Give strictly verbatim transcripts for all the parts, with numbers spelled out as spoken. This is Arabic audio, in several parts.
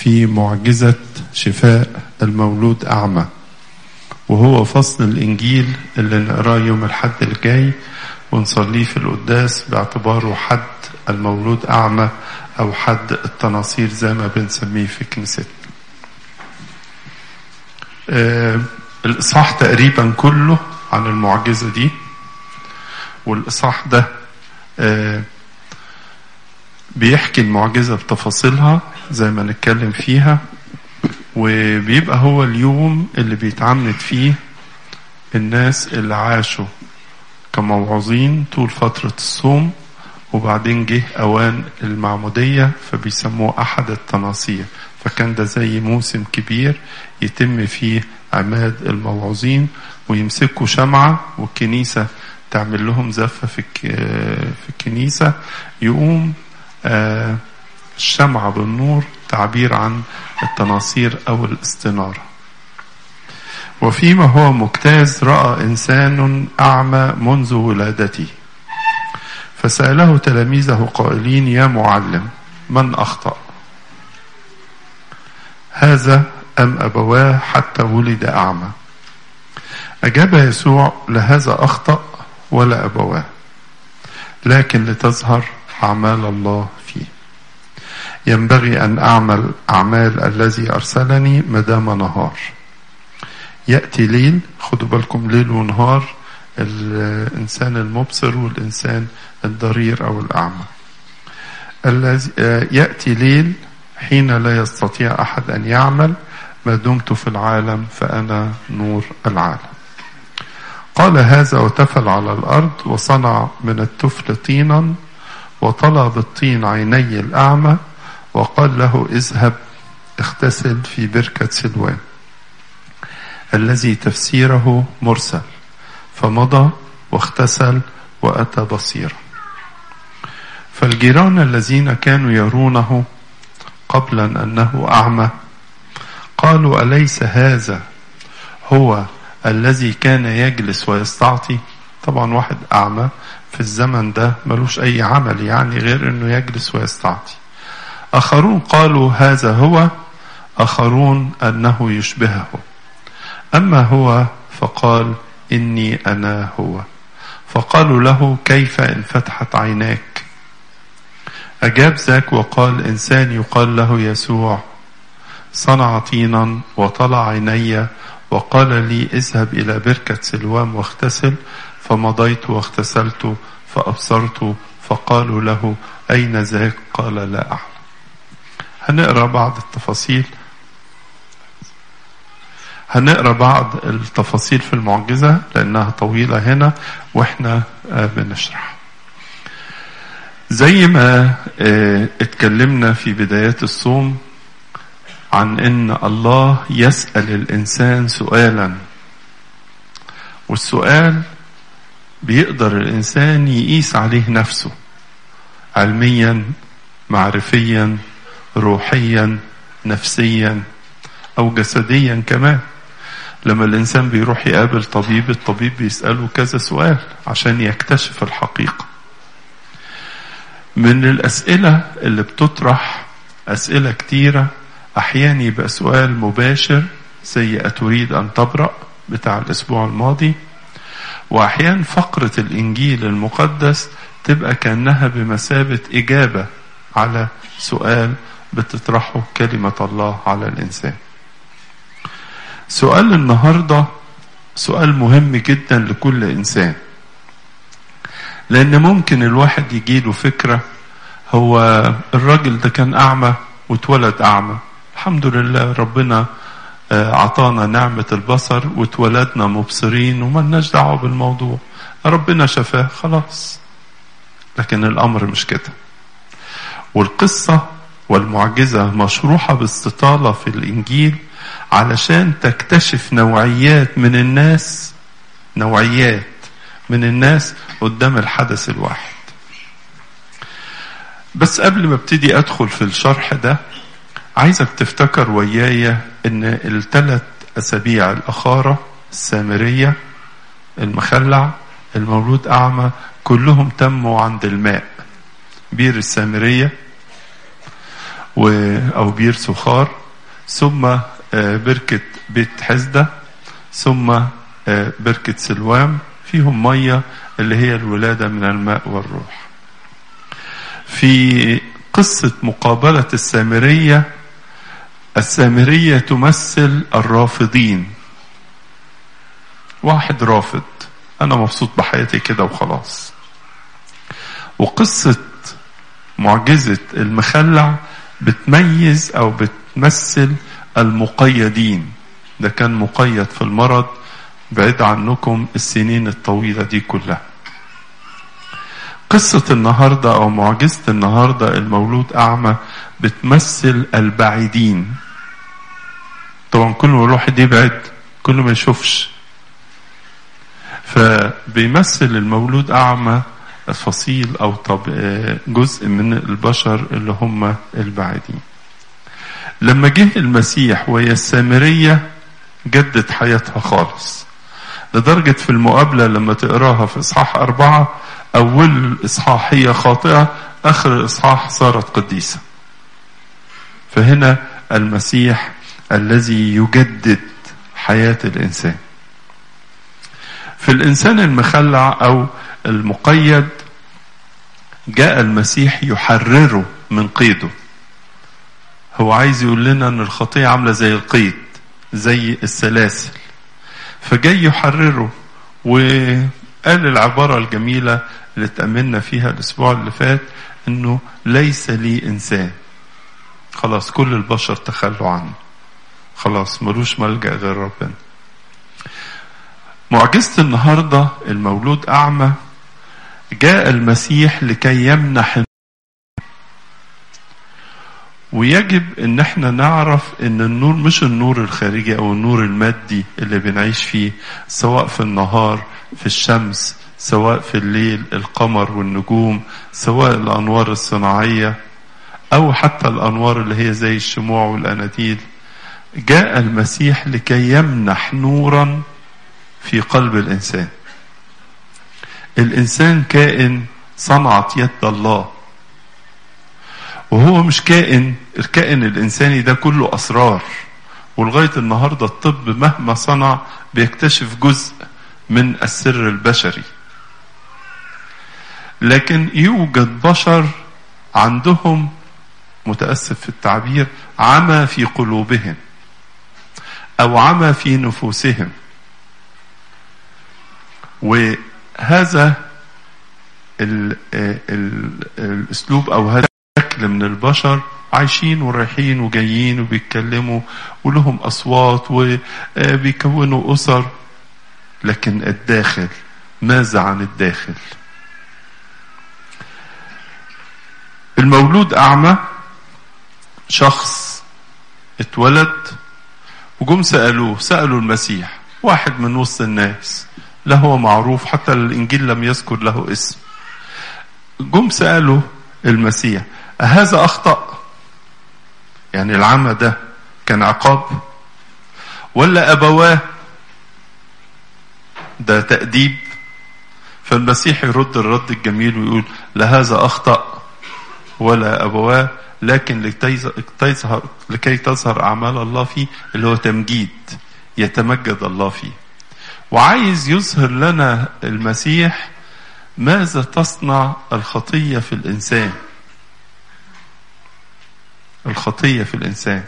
في معجزة شفاء المولود أعمى، وهو فصل الإنجيل اللي نقراه يوم الحد الجاي ونصليه في القداس باعتباره حد المولود أعمى أو حد التناصير زي ما بنسميه في كنيستنا. آه الإصحاح تقريبا كله عن المعجزة دي، والإصحاح ده آه بيحكي المعجزة بتفاصيلها زي ما نتكلم فيها، وبيبقى هو اليوم اللي بيتعمد فيه الناس اللي عاشوا كموعظين طول فترة الصوم، وبعدين جه أوان المعمودية فبيسموه أحد التناصير. فكان ده زي موسم كبير يتم فيه عماد الموعظين، ويمسكوا شمعة والكنيسة تعمل لهم زفة في في الكنيسة، يقوم آه الشمعة بالنور تعبير عن التناصير أو الاستنارة. وفيما هو مجتاز رأى إنسان أعمى منذ ولادته، فسأله تلاميذه قائلين: يا معلم، من أخطأ، هذا أم أبواه حتى ولد أعمى؟ أجاب يسوع: لهذا أخطأ ولا أبواه، لكن لتظهر أعمال الله فيه. ينبغي أن أعمل أعمال الذي أرسلني مدام نهار. يأتي ليل، خدوا بالكم، ليل ونهار، الإنسان المبصر والإنسان الضرير أو الأعمى. الذي يأتي ليل حين لا يستطيع أحد أن يعمل، ما دمت في العالم فأنا نور العالم. قال هذا وتفل على الأرض، وصنع من التفل طينا، وطلى بالطين عيني الأعمى، وقال له: اذهب اغتسل في بركة سلوان، الذي تفسيره مرسل. فمضى واغتسل وأتى بصيرا. فالجيران الذين كانوا يرونه قبلا أنه أعمى قالوا: أليس هذا هو الذي كان يجلس ويستعطي؟ طبعا واحد أعمى في الزمن ده ملوش أي عمل يعني غير أنه يجلس ويستعطي. آخرون قالوا: هذا هو، آخرون أنه يشبهه، أما هو فقال: إني أنا هو. فقالوا له: كيف انفتحت عيناك؟ أجاب ذاك وقال: إنسان يقال له يسوع صنع طينا وطلع عيني، وقال لي: اذهب إلى بركة سلوام واغتسل. فمضيت واغتسلت فأبصرت. فقالوا له: أين ذاك؟ قال: لا أعلم. هنقرأ بعض التفاصيل هنقرأ بعض التفاصيل في المعجزة لأنها طويلة هنا وإحنا بنشرح. زي ما اتكلمنا في بدايات الصوم عن إن الله يسأل الإنسان سؤالا، والسؤال بيقدر الإنسان يقيس عليه نفسه علميا، معرفيا، روحيا، نفسيا، أو جسديا كمان. لما الإنسان بيروح يقابل طبيب، الطبيب بيسأله كذا سؤال عشان يكتشف الحقيقة. من الأسئلة اللي بتطرح أسئلة كتيرة، أحيانا يبقى سؤال مباشر زي أتريد أن تبرأ بتاع الأسبوع الماضي، وأحيانا فقرة الإنجيل المقدس تبقى كأنها بمثابة إجابة على سؤال بتطرحه كلمة الله على الإنسان. سؤال النهاردة سؤال مهم جدا لكل إنسان، لأن ممكن الواحد يجيله فكرة: هو الراجل ده كان أعمى واتولد أعمى، الحمد لله ربنا عطانا نعمة البصر واتولدنا مبصرين وملناش دعوة بالموضوع، ربنا شفاه خلاص. لكن الأمر مش كده، والقصة والمعجزة مشروحة باستطالة في الإنجيل علشان تكتشف نوعيات من الناس نوعيات من الناس قدام الحدث الواحد. بس قبل ما ابتدي أدخل في الشرح ده، عايزك تفتكر ويايا ان الثلاث أسابيع الأخارة، السامرية، المخلع، المولود أعمى، كلهم تموا عند الماء، بير السامرية، أو بير سخار، ثم بركة بيت حزدة، ثم بركة سلوام فيهم مية اللي هي الولادة من الماء والروح. في قصة مقابلة السامرية، السامرية تمثل الرافضين، واحد رافض أنا مبسوط بحياتي كده وخلاص. وقصة معجزة المخلع بتميز أو بتمثل المقيدين، ده كان مقيد في المرض بعيد عنكم السنين الطويلة دي كلها. قصة النهاردة أو معجزة النهاردة المولود أعمى بتمثل البعيدين. طبعا كل ما الواحد يبعد كل ما يشوفش، فبيمثل المولود أعمى فصيل أو طب جزء من البشر اللي هم البعيدين. لما جه المسيح وهي السامرية جدت حياتها خالص، لدرجة في المقابلة لما تقراها في إصحاح أربعة، أول إصحاح هي خاطئة، آخر الإصحاح صارت قديسة. فهنا المسيح الذي يجدد حياة الإنسان. في الإنسان المخلع أو المقيد جاء المسيح يحرره من قيده. هو عايز يقول لنا أن الخطية عاملة زي القيد، زي السلاسل، فجاي يحرره. وقال العبارة الجميلة اللي تأملنا فيها الأسبوع اللي فات، أنه ليس لي إنسان، خلاص كل البشر تخلوا عنه، خلاص ملوش ملجأ غير ربنا. معجزة النهاردة المولود أعمى، جاء المسيح لكي يمنح. ويجب ان احنا نعرف ان النور مش النور الخارجي او النور المادي اللي بنعيش فيه، سواء في النهار في الشمس، سواء في الليل القمر والنجوم، سواء الانوار الصناعية او حتى الانوار اللي هي زي الشموع والاناديل. جاء المسيح لكي يمنح نورا في قلب الانسان. الانسان كائن صنعت يد الله، وهو مش كائن، الكائن الإنساني ده كله أسرار، ولغاية النهاردة الطب مهما صنع بيكتشف جزء من السر البشري. لكن يوجد بشر عندهم، متأسف في التعبير، عمى في قلوبهم أو عمى في نفوسهم. وهذا ال ال الأسلوب أو هذا من البشر عايشين ورايحين وجايين وبيتكلموا ولهم أصوات وبيكونوا أسر، لكن الداخل ماذا عن الداخل؟ المولود أعمى شخص اتولد، وجم سألوه، سألوا المسيح، واحد من وسط الناس لا هو معروف، حتى الإنجيل لم يذكر له اسم. جم سألوا المسيح أهذا أخطأ؟ يعني العمى ده كان عقاب ولا أبواه ده تأديب؟ فالمسيح يرد الرد الجميل ويقول لا هذا أخطأ ولا أبواه، لكن لكي تظهر, لكي تظهر أعمال الله فيه، اللي هو تمجيد، يتمجد الله فيه. وعايز يظهر لنا المسيح ماذا تصنع الخطية في الإنسان. الخطية في الإنسان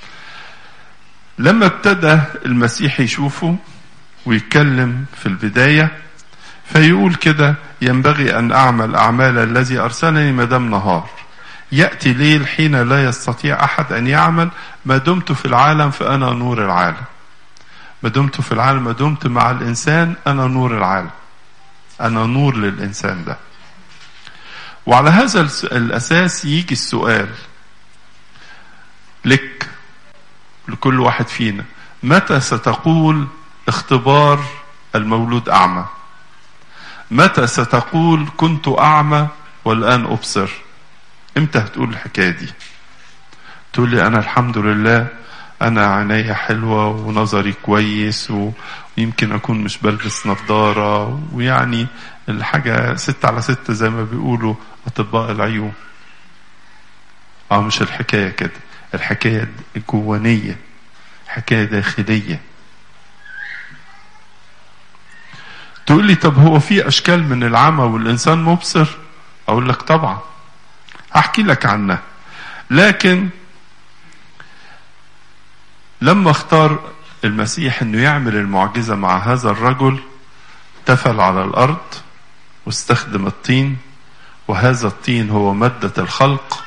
لما ابتدى المسيح يشوفه ويتكلم في البداية، فيقول كده ينبغي أن أعمل أعمال الذي أرسلني ما دام نهار، يأتي ليل حين لا يستطيع أحد أن يعمل، ما دمت في العالم فأنا نور العالم. ما دمت في العالم، ما دمت مع الإنسان، أنا نور العالم، أنا نور للإنسان ده. وعلى هذا الأساس يجي السؤال لك، لكل واحد فينا، متى ستقول اختبار المولود أعمى؟ متى ستقول كنت أعمى والآن أبصر؟ امتى هتقول الحكاية دي؟ تقول لي أنا الحمد لله أنا عيني حلوة ونظري كويس ويمكن أكون مش بلبس نظارة، ويعني الحاجة ست على ست زي ما بيقولوا أطباء العيون. اه مش الحكاية كده، الحكاية جوانية، حكاية داخلية. تقول لي طب هو في اشكال من العمى والانسان مبصر؟ اقول لك طبعا، احكي لك عنها. لكن لما اختار المسيح انه يعمل المعجزة مع هذا الرجل، تفل على الارض واستخدم الطين، وهذا الطين هو مادة الخلق،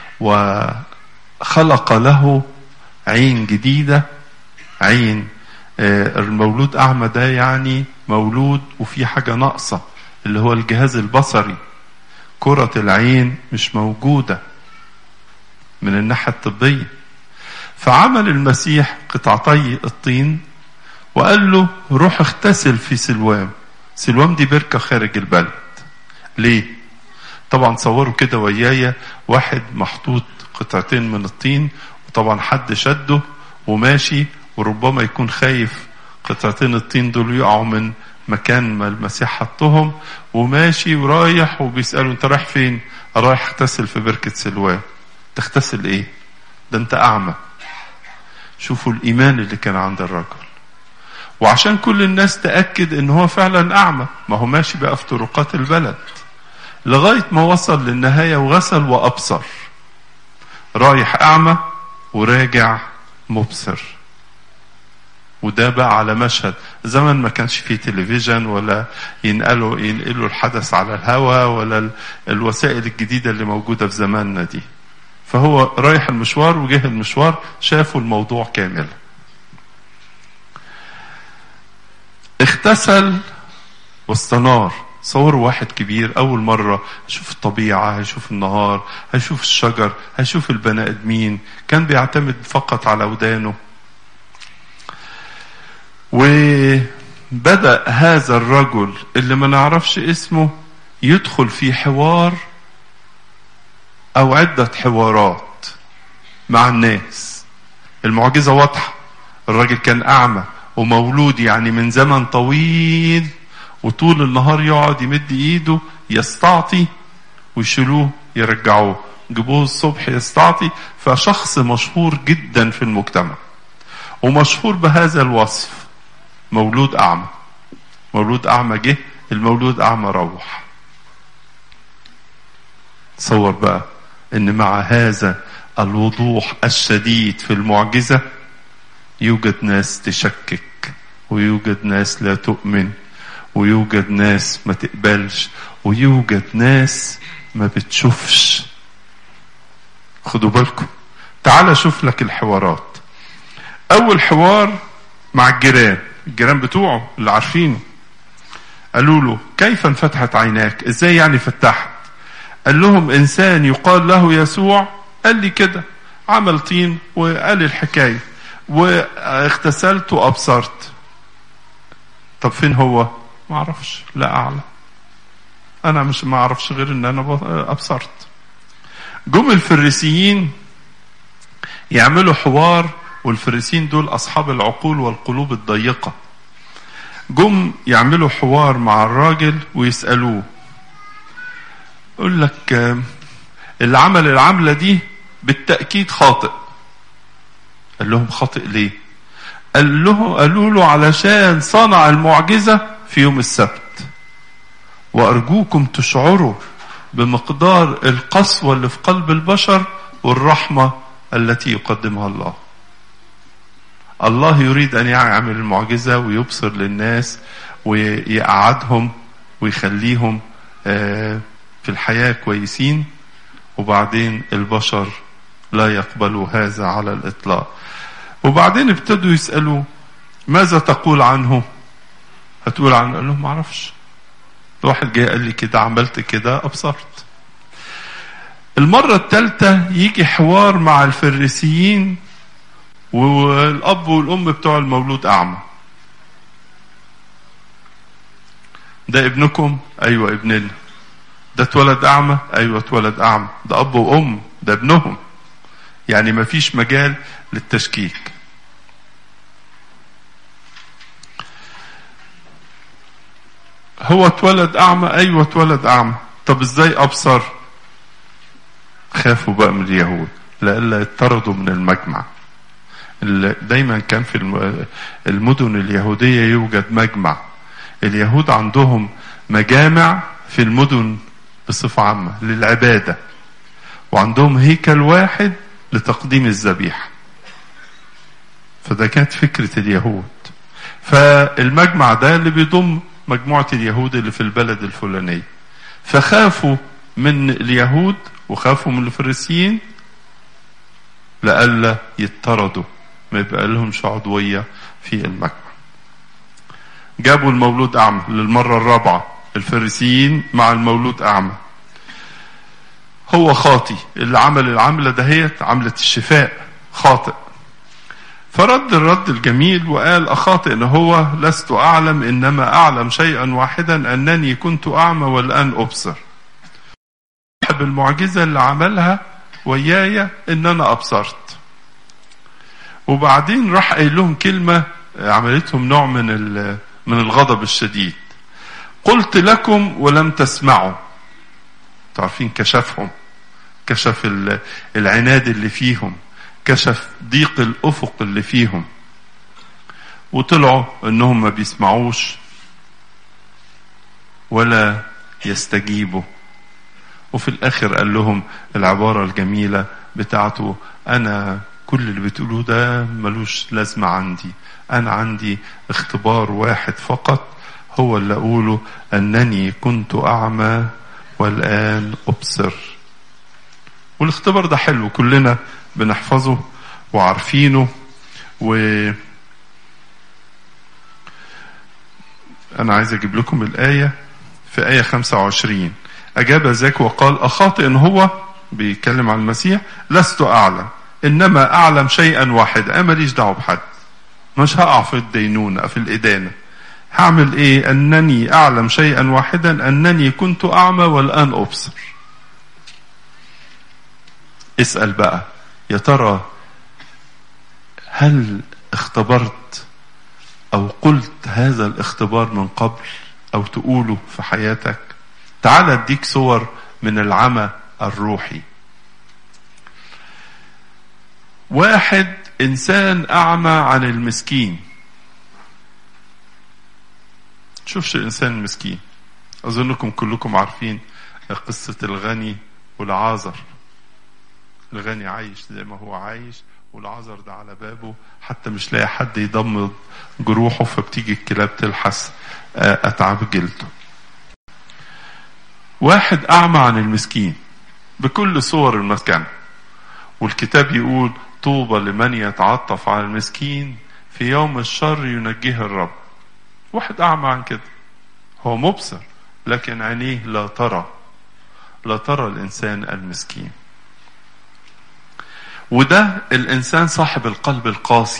وخلق له عين جديدة. عين المولود أعمى ده يعني مولود وفي حاجة ناقصة، اللي هو الجهاز البصري، كرة العين مش موجودة من الناحية الطبية. فعمل المسيح قطعتي الطين وقال له روح اغتسل في سلوام. سلوام دي بركة خارج البلد. ليه؟ طبعا صوروا كده ويايا واحد محطوط قطعتين من الطين، وطبعا حد شده وماشي، وربما يكون خايف قطعتين الطين دول يقعوا من مكان ما المسيح حطهم، وماشي ورايح وبيسأله انت رايح فين؟ رايح اغتسل في بركة سلوان. تغتسل ايه؟ ده انت اعمى. شوفوا الايمان اللي كان عند الرجل. وعشان كل الناس تأكد ان هو فعلا اعمى، ما هو ماشي بقى في طرقات البلد لغاية ما وصل للنهاية وغسل وابصر. رايح اعمى وراجع مبصر. وده بقى على مشهد زمن ما كانش فيه تلفزيون ولا ينقلوا ينقلوا الحدث على الهواء ولا الوسائل الجديدة اللي موجودة في زماننا دي. فهو رايح المشوار وجه المشوار شافوا الموضوع كامل. اغتسل واستنار. صوروا واحد كبير أول مرة هيشوف الطبيعة، هيشوف النهار، هيشوف الشجر، هيشوف البني آدمين، كان بيعتمد فقط على ودانه. وبدأ هذا الرجل اللي ما نعرفش اسمه يدخل في حوار أو عدة حوارات مع الناس. المعجزة واضحة، الراجل كان أعمى ومولود يعني من زمن طويل، وطول النهار يقعد يمد ايده يستعطي ويشيلوه يرجعوه، جيبوه الصبح يستعطي. فشخص مشهور جدا في المجتمع ومشهور بهذا الوصف، مولود أعمى. مولود أعمى جه، المولود أعمى روح. تصور بقى ان مع هذا الوضوح الشديد في المعجزة يوجد ناس تشكك، ويوجد ناس لا تؤمن، ويوجد ناس ما تقبلش، ويوجد ناس ما بتشوفش. خدوا بالكم. تعال شوف لك الحوارات. اول حوار مع الجيران، الجيران بتوعه اللي عارفينه. قالوا له كيف انفتحت عيناك؟ ازاي يعني فتحت؟ قال لهم انسان يقال له يسوع قال لي كده، عمل طين وقال الحكاية واغتسلت وابصرت. طب فين هو؟ ما اعرفش، لا اعلم، انا مش ما اعرفش غير ان انا ابصرت. جم الفريسيين يعملوا حوار، والفريسيين دول اصحاب العقول والقلوب الضيقة. جم يعملوا حوار مع الراجل ويسألوه، يقول لك اللي عمل العملة دي بالتأكيد خاطئ. قال لهم خاطئ ليه؟ قال له قالوا له علشان صنع المعجزة في يوم السبت. وأرجوكم تشعروا بمقدار القسوة اللي في قلب البشر والرحمة التي يقدمها الله. الله يريد أن يعمل المعجزة ويبصر للناس ويقعدهم ويخليهم في الحياة كويسين، وبعدين البشر لا يقبلوا هذا على الإطلاق. وبعدين ابتدوا يسألوا ماذا تقول عنه؟ هتقول عنه؟ قال لهم ما اعرفش، واحد جاي قال لي كده عملت كده أبصرت. المرة الثالثة يجي حوار مع الفريسيين والأب والأم بتوع المولود أعمى. ده ابنكم؟ أيوة ابننا. ده اتولد أعمى؟ أيوة اتولد أعمى. ده أب وأم، ده ابنهم. يعني ما فيش مجال للتشكيك. هو اتولد أعمى؟ أيوة اتولد أعمى. طب ازاي أبصر؟ خافوا بقى من اليهود لألا يطردوا من المجمع. دايما كان في المدن اليهودية يوجد مجمع. اليهود عندهم مجامع في المدن بصفة عامة للعبادة، وعندهم هيكل واحد لتقديم الذبيحة. فده كانت فكرة اليهود. فالمجمع ده اللي بيضم مجموعة اليهود اللي في البلد الفلانية، فخافوا من اليهود وخافوا من الفريسيين لألا يطردوا، ما يبقى لهمش عضوية في المجمع. جابوا المولود أعمى للمرة الرابعة، الفريسيين مع المولود أعمى. هو خاطي، اللي عمل العملة دهيت عملة الشفاء خاطئ. فرد الرد الجميل وقال أخاطئ إن هو لست أعلم، إنما أعلم شيئا واحدا، أنني كنت أعمى والآن أبصر. بالمعجزة اللي عملها ويايا إن أنا أبصرت. وبعدين راح قايل لهم كلمة عملتهم نوع من من الغضب الشديد. قلت لكم ولم تسمعوا. تعرفين كشفهم، كشف العناد اللي فيهم، كشف ضيق الأفق اللي فيهم، وطلعوا انهم ما بيسمعوش ولا يستجيبوا. وفي الاخر قال لهم العبارة الجميلة بتاعته: انا كل اللي بتقولوه ده ملوش لازمة عندي، انا عندي اختبار واحد فقط هو اللي اقوله، انني كنت اعمى والان ابصر. والاختبار ده حلو، كلنا بنحفظه وعارفينه. و أنا عايز أجيب لكم الآية في آية خمسة وعشرين. أجاب ذاك وقال: أخاطئ إن هو بيتكلم عن المسيح، لست أعلم، إنما أعلم شيئا واحد. أنا ماليش دعوة بحد، مش هقع في الدينونة في الإدانة. هعمل إيه؟ أنني أعلم شيئا واحدا، أنني كنت أعمى والآن أبصر. اسأل بقى، يا ترى هل اختبرت أو قلت هذا الاختبار من قبل أو تقوله في حياتك؟ تعال اديك صور من العمى الروحي. واحد إنسان أعمى عن المسكين. شوفش الإنسان المسكين، أظنكم كلكم عارفين قصة الغني والعازر. الغني عايش زي ما هو عايش، والعازر ده على بابه حتى مش لاقي حد يضمد جروحه، فبتيجي الكلاب تلحس أتعاب جلده. واحد أعمى عن المسكين بكل صور المسكن، والكتاب يقول: طوبى لمن يتعطف على المسكين، في يوم الشر ينجيه الرب. واحد أعمى عن كده، هو مبصر لكن عينيه لا ترى، لا ترى الإنسان المسكين. وده الإنسان صاحب القلب القاسي،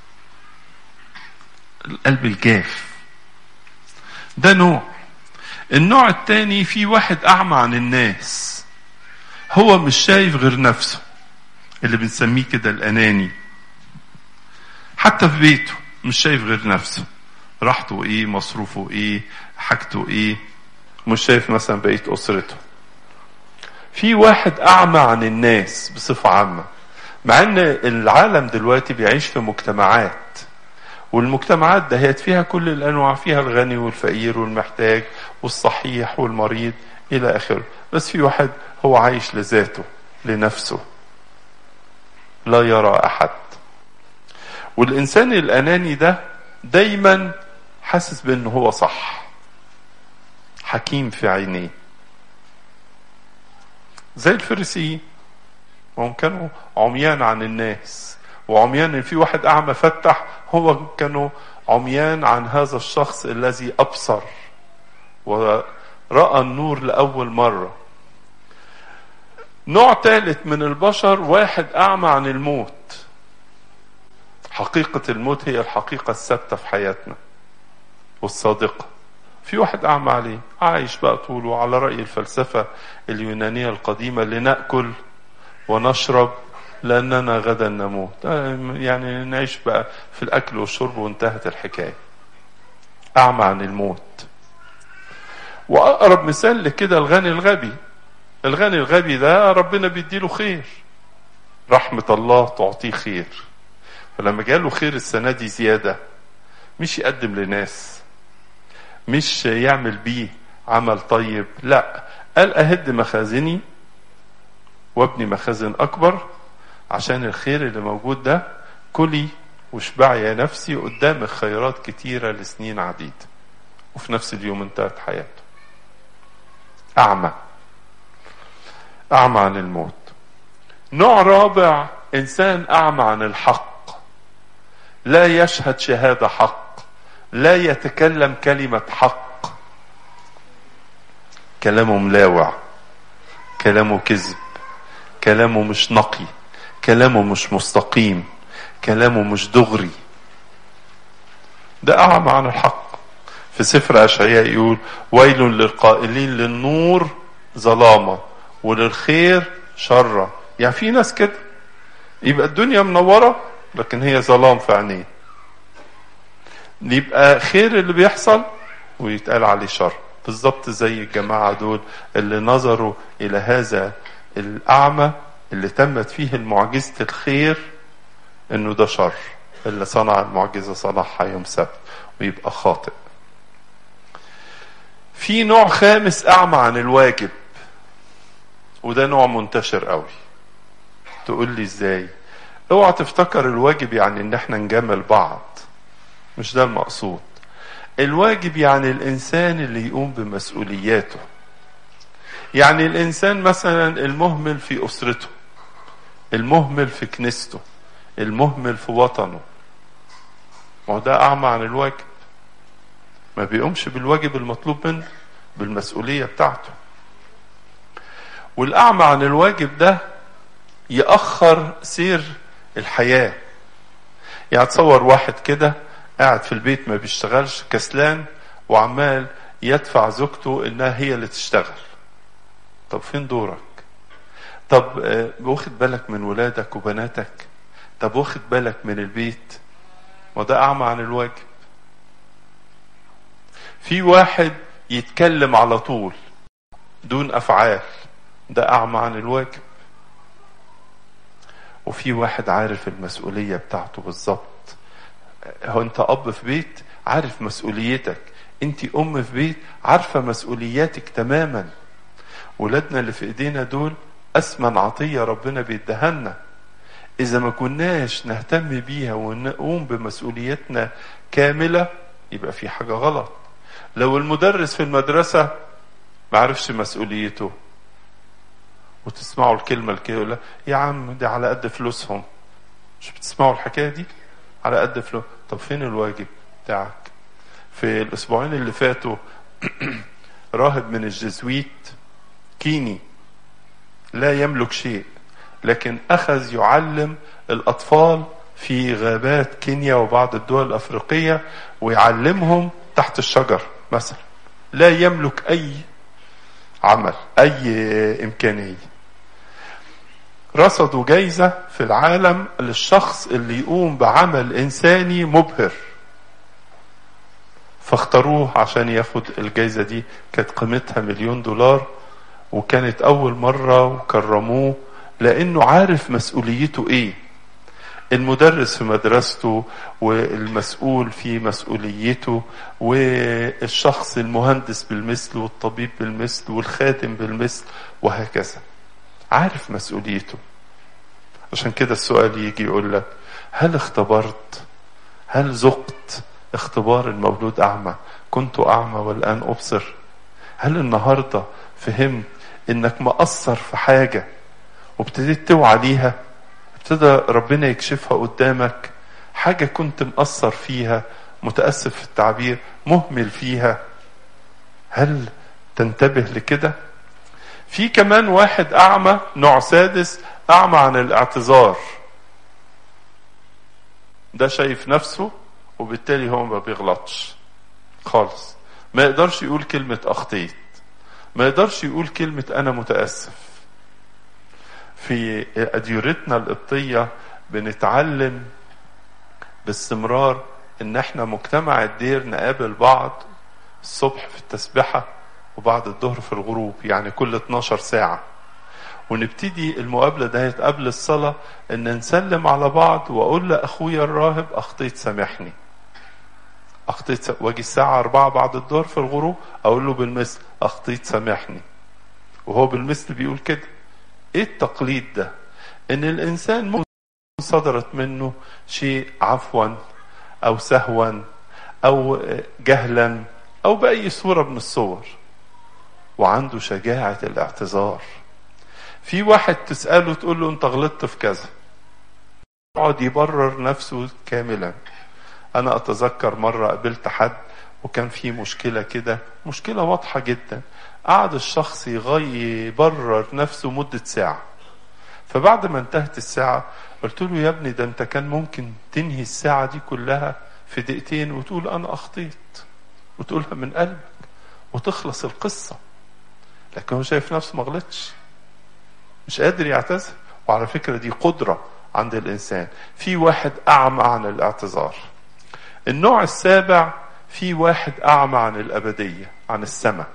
القلب الجاف. ده نوع. النوع التاني في واحد أعمى عن الناس، هو مش شايف غير نفسه، اللي بنسميه كده الأناني. حتى في بيته مش شايف غير نفسه، راحته إيه، مصروفه إيه، حاجته إيه، مش شايف مثلا بقية أسرته. في واحد أعمى عن الناس بصفة عامة، مع ان العالم دلوقتي بيعيش في مجتمعات، والمجتمعات دهيت فيها كل الانواع، فيها الغني والفقير والمحتاج والصحيح والمريض الى اخره. بس في واحد هو عايش لذاته لنفسه، لا يرى احد. والانسان الاناني ده دايما حاسس بانه هو صح، حكيم في عينيه، زي الفريسيين. وهم كانوا عميان عن الناس، وعميان. في واحد أعمى فتح، هو كانوا عميان عن هذا الشخص الذي أبصر ورأى النور لأول مرة. نوع ثالث من البشر، واحد أعمى عن الموت. حقيقة الموت هي الحقيقة الثابتة في حياتنا والصادقة. في واحد أعمى عليه، عايش بقى طوله على رأي الفلسفة اليونانية القديمة: لنأكل ونشرب لأننا غدا نموت. يعني نعيش بقى في الأكل والشرب وانتهت الحكاية. أعمى عن الموت. وأقرب مثال لكده الغني الغبي. الغني الغبي ده ربنا بيديله خير، رحمة الله تعطيه خير. فلما جاله خير السنة دي زيادة، مش يقدم لناس، مش يعمل بيه عمل طيب، لا، قال أهد مخازني وابني مخازن أكبر عشان الخير اللي موجود ده كلي واشبعي يا نفسي، قدامك خيرات كتيرة لسنين عديدة. وفي نفس اليوم انتهت حياته. أعمى، أعمى عن الموت. نوع رابع، إنسان أعمى عن الحق، لا يشهد شهادة حق، لا يتكلم كلمة حق، كلامه ملاوع، كلامه كذب، كلامه مش نقي، كلامه مش مستقيم، كلامه مش دغري. ده أعمى عن الحق. في سفر أشعياء يقول ويل للقائلين للنور ظلاما وللخير شرا. يعني في ناس كده يبقى الدنيا منورة لكن هي ظلام في عينيه، يبقى خير اللي بيحصل ويتقال عليه شر. بالضبط زي الجماعة دول اللي نظروا إلى هذا الأعمى اللي تمت فيه المعجزة الخير إنه ده شر، اللي صنع المعجزة صنعها يوم سبت ويبقى خاطئ. في نوع خامس، أعمى عن الواجب، وده نوع منتشر قوي. تقول لي ازاي؟ اوعى تفتكر الواجب يعني ان احنا نجامل بعض، مش ده المقصود. الواجب يعني الانسان اللي يقوم بمسؤولياته. يعني الانسان مثلا المهمل في اسرته، المهمل في كنيسته، المهمل في وطنه، ما هو ده اعمى عن الواجب، ما بيقومش بالواجب المطلوب منه، بالمسؤولية بتاعته. والاعمى عن الواجب ده يأخر سير الحياة. يعني تصور واحد كده قاعد في البيت ما بيشتغلش، كسلان، وعمال يدفع زوجته انها هي اللي تشتغل. طب فين دورك؟ طب واخد بالك من ولادك وبناتك؟ طب واخد بالك من البيت؟ ما ده اعمى عن الواجب. في واحد يتكلم على طول دون افعال، ده اعمى عن الواجب. وفي واحد عارف المسؤولية بتاعته بالظبط. هو انت اب في بيت عارف مسؤوليتك، انت ام في بيت عارفة مسؤولياتك تماما. ولادنا اللي في ايدينا دول اسمن عطية ربنا بيدهنا، اذا ما كناش نهتم بيها ونقوم بمسؤوليتنا كاملة يبقى في حاجة غلط. لو المدرس في المدرسة ما عرفش مسؤوليته، وتسمعوا الكلمة الكيولة يا عم دي على قد فلوسهم، مش بتسمعوا الحكاية دي؟ على قد فلوس. طب فين الواجب بتاعك؟ في الاسبوعين اللي فاتوا راهب من الجزويت كيني لا يملك شيء، لكن اخذ يعلم الاطفال في غابات كينيا وبعض الدول الافريقية، ويعلمهم تحت الشجر مثلا، لا يملك اي عمل، اي امكانية. رصدوا جايزة في العالم للشخص اللي يقوم بعمل انساني مبهر، فاختاروه عشان ياخد الجايزة دي. كانت قيمتها مليون دولار، وكانت اول مرة وكرموه لانه عارف مسؤوليته ايه. المدرس في مدرسته، والمسؤول في مسؤوليته، والشخص المهندس بالمثل، والطبيب بالمثل، والخادم بالمثل، وهكذا، عارف مسؤوليته. عشان كده السؤال يجي يقول لك هل اختبرت، هل ذقت اختبار المولود أعمى؟ كنت أعمى والآن أبصر. هل النهاردة فهمت انك مقصر في حاجة وابتديت توعى ليها؟ ابتدى ربنا يكشفها قدامك، حاجة كنت مقصر فيها، متأسف في التعبير، مهمل فيها. هل تنتبه لكده؟ في كمان واحد أعمى، نوع سادس، أعمى عن الاعتذار. ده شايف نفسه وبالتالي هو ما بيغلطش خالص، ما يقدرش يقول كلمة أخطيت، ما يقدرش يقول كلمة أنا متأسف. في أديرتنا القبطية بنتعلم باستمرار ان احنا مجتمع الدير نقابل بعض الصبح في التسبحة وبعد الظهر في الغروب، يعني كل اتناشر ساعة. ونبتدي المقابلة دهيت قبل الصلاة ان نسلم على بعض، واقول لاخويا الراهب اخطيت سامحني، اخطيت س... واجي الساعة أربعة بعد الظهر في الغروب اقول له بالمثل اخطيت سامحني، وهو بالمثل بيقول كده. ايه التقليد ده؟ ان الانسان ممكن صدرت منه شيء عفوا او سهوا او جهلا او باي صورة من الصور، وعنده شجاعة الاعتذار. في واحد تسأله تقول له انت غلطت في كذا، يقعد يبرر نفسه كاملا. انا اتذكر مرة قابلت حد وكان في مشكلة كده، مشكلة واضحة جدا، قعد الشخص يبرر نفسه مدة ساعة. فبعد ما انتهت الساعة قلت له يا ابني ده انت كان ممكن تنهي الساعة دي كلها في دقيقتين وتقول انا اخطيت، وتقولها من قلبك وتخلص القصة. لكن هو شايف نفسه ما غلطش، مش قادر يعتذر. وعلى فكرة دي قدرة عند الإنسان. في واحد أعمى عن الاعتذار. النوع السابع، في واحد أعمى عن الأبدية، عن السماء.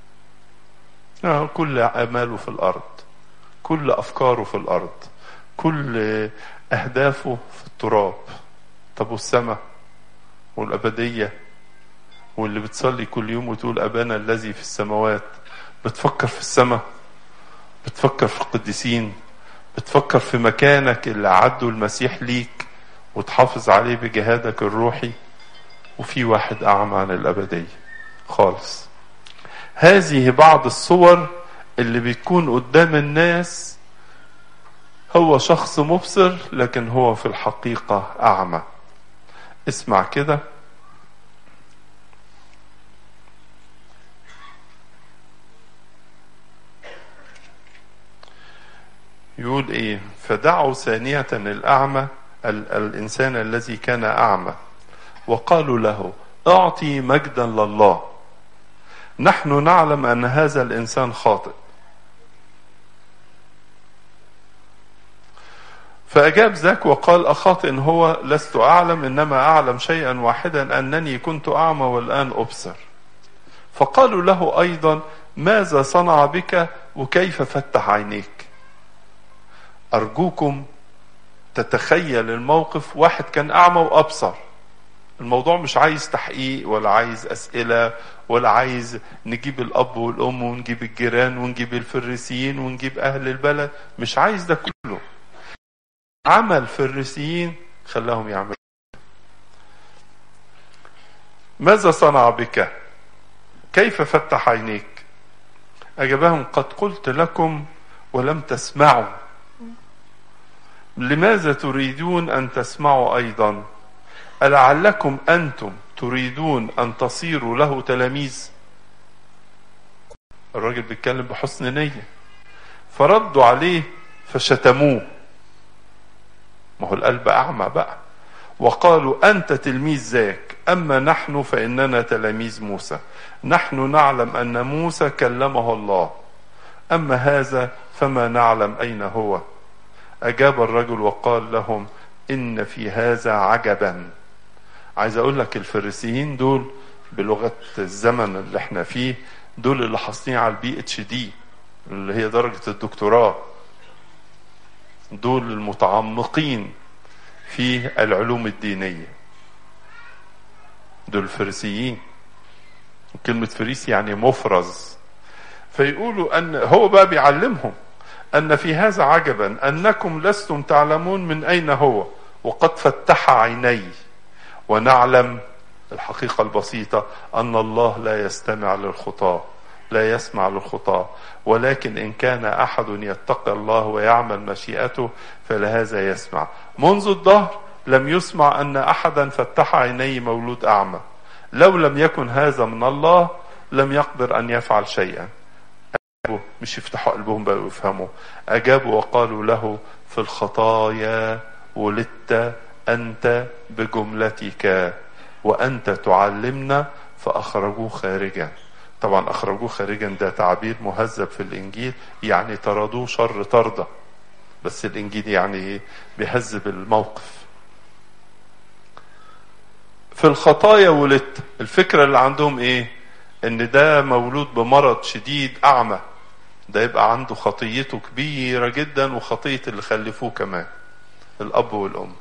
كل أعماله في الأرض، كل أفكاره في الأرض، كل أهدافه في التراب. طب والسماء والأبدية واللي بتصلي كل يوم وتقول أبانا الذي في السماوات، بتفكر في السماء؟ بتفكر في القديسين؟ بتفكر في مكانك اللي عدوا المسيح ليك وتحافظ عليه بجهادك الروحي؟ وفي واحد أعمى عن الأبدية خالص. هذه بعض الصور اللي بيكون قدام الناس هو شخص مبصر، لكن هو في الحقيقة أعمى. اسمع كده، يقول ايه؟ فدعوا ثانية الأعمى ال- الإنسان الذي كان أعمى وقالوا له أعطي مجدا لله، نحن نعلم أن هذا الإنسان خاطئ. فأجاب ذاك وقال أخاطئ هو؟ لست أعلم، إنما أعلم شيئا واحدا، أنني كنت أعمى والآن أبصر. فقالوا له أيضا ماذا صنع بك وكيف فتح عينيك؟ أرجوكم تتخيل الموقف، واحد كان أعمى وأبصر. الموضوع مش عايز تحقيق ولا عايز أسئلة ولا عايز نجيب الأب والأم ونجيب الجيران ونجيب الفريسيين ونجيب أهل البلد، مش عايز ده كله. عمل الفريسيين خلاهم يعملوا. ماذا صنع بك؟ كيف فتح عينيك؟ أجابهم قد قلت لكم ولم تسمعوا، لماذا تريدون أن تسمعوا أيضا؟ ألعلكم أنتم تريدون أن تصيروا له تلاميذ؟ الراجل بيتكلم بحسن نية. فردوا عليه فشتموه، ما هو القلب أعمى بقى، وقالوا أنت تلميذ ذاك، أما نحن فإننا تلاميذ موسى، نحن نعلم أن موسى كلمه الله، أما هذا فما نعلم أين هو. أجاب الرجل وقال لهم إن في هذا عجبا. عايز أقول لك الفريسيين دول بلغة الزمن اللي احنا فيه، دول اللي حاصلين على البي اتش دي اللي هي درجة الدكتوراه، دول المتعمقين في العلوم الدينية، دول الفريسيين. كلمة فريسي يعني مفرز. فيقولوا أن هو بقى بيعلمهم أن في هذا عجبا، أنكم لستم تعلمون من أين هو، وقد فتح عيني، ونعلم الحقيقة البسيطة أن الله لا يستمع للخطاة، لا يسمع للخطاة، ولكن إن كان أحد يتقي الله ويعمل مشيئته فلهذا يسمع. منذ الدهر لم يسمع أن أحدا فتح عيني مولود أعمى. لو لم يكن هذا من الله لم يقدر أن يفعل شيئا. مش يفتحوا قلبهم بقى ويفهموا. أجابوا وقالوا له في الخطايا ولدت أنت بجملتك وأنت تعلمنا، فأخرجوه خارجا. طبعا أخرجوه خارجا ده تعبير مهذب في الإنجيل، يعني طردوه شر طردة، بس الإنجيل يعني بيهذب الموقف. في الخطايا ولدت، الفكرة اللي عندهم إيه؟ إن ده مولود بمرض شديد أعمى، ده يبقى عنده خطيته كبيرة جدا وخطية اللي خلفوه كمان، الأب والأم.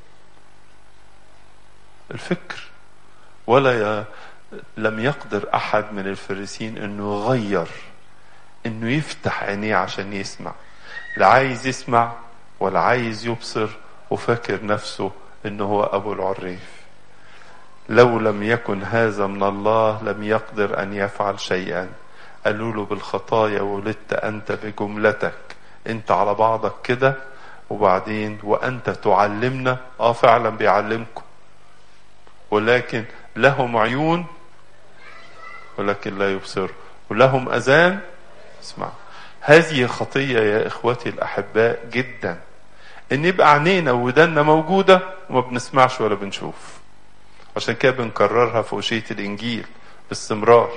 الفكر ولا ي... لم يقدر أحد من الفريسين أنه يغير، أنه يفتح عينيه عشان يسمع، لا عايز يسمع ولا عايز يبصر، وفاكر نفسه أنه هو أبو العريف. لو لم يكن هذا من الله لم يقدر أن يفعل شيئا. قالوا له بالخطايا ولدت أنت بجملتك، أنت على بعضك كده، وبعدين وأنت تعلمنا. آه فعلا بيعلمكم، ولكن لهم عيون ولكن لا يبصروا، ولهم أذان اسمع. هذه خطية يا إخوتي الأحباء جدا، إن يبقى عينينا ودنا موجودة وما بنسمعش ولا بنشوف. عشان كده بنكررها في أشية الإنجيل باستمرار،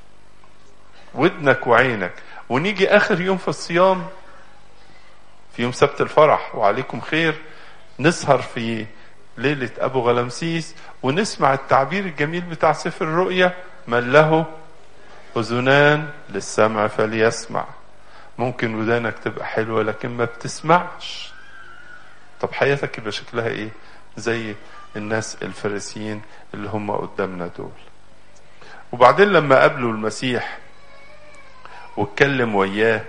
ودنك وعينك. ونيجي آخر يوم في الصيام، في يوم سبت الفرح وعليكم خير، نسهر في ليلة أبو غلمسيس ونسمع التعبير الجميل بتاع سفر الرؤيا: من له أذنان للسمع فليسمع. ممكن ودانك تبقى حلوة لكن ما بتسمعش. طب حياتك يبقى شكلها ايه؟ زي الناس الفريسيين اللي هم قدامنا دول. وبعدين لما قابلوا المسيح واتكلم وياه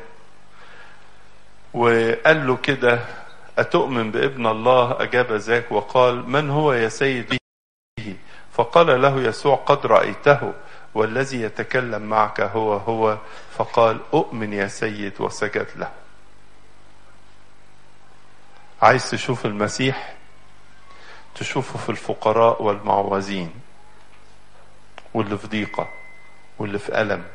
وقال له كده: أتؤمن بابن الله؟ أجاب ذاك وقال: من هو يا سيد به؟ فقال له يسوع: قد رأيته، والذي يتكلم معك هو هو. فقال: أؤمن يا سيد، وسجد له. عايز تشوف المسيح؟ تشوفه في الفقراء والمعوزين، واللي في ضيقة، واللي في ألم،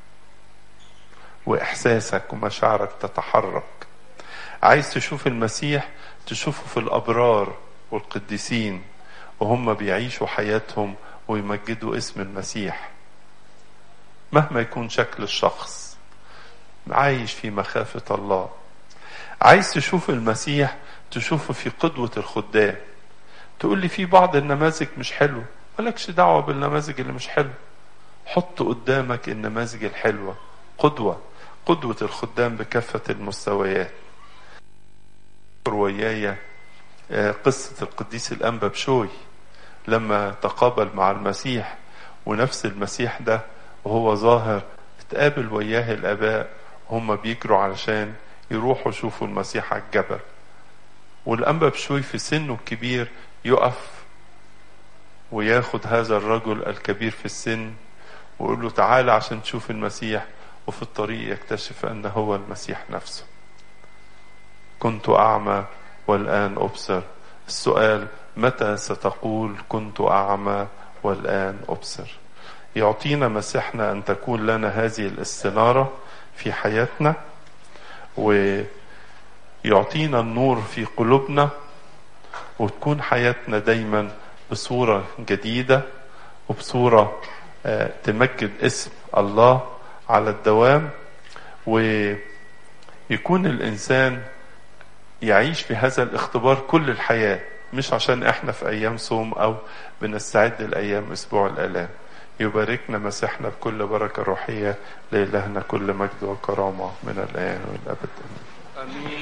وإحساسك ومشاعرك تتحرك. عايز تشوف المسيح؟ تشوفه في الأبرار والقديسين وهم بيعيشوا حياتهم ويمجدوا اسم المسيح، مهما يكون شكل الشخص، عايش في مخافة الله. عايز تشوف المسيح؟ تشوفه في قدوة الخدام. تقول لي في بعض النماذج مش حلوة، مالكش دعوة بالنماذج اللي مش حلوة، حط قدامك النماذج الحلوة. قدوة قدوة الخدام بكافة المستويات. ويايا قصة القديس الأنبا بشوي لما تقابل مع المسيح، ونفس المسيح ده وهو ظاهر تقابل وياه الآباء وهم بيجروا علشان يروحوا يشوفوا المسيح على الجبل. والأنبا بشوي في سنه الكبير يقف وياخد هذا الرجل الكبير في السن ويقول له: تعالى عشان تشوف المسيح. وفي الطريق يكتشف أنه هو المسيح نفسه. كنت أعمى والآن أبصر. السؤال: متى ستقول كنت أعمى والآن أبصر؟ يعطينا مسيحنا أن تكون لنا هذه الاستنارة في حياتنا، ويعطينا النور في قلوبنا، وتكون حياتنا دايما بصورة جديدة وبصورة تمجد اسم الله على الدوام. ويكون الإنسان يعيش في هذا الاختبار كل الحياة، مش عشان احنا في أيام صوم أو بنستعد لأيام أسبوع الآلام. يباركنا مسيحنا بكل بركة روحية. لإلهنا كل مجد وكرامة من الآن والأبد. آمين.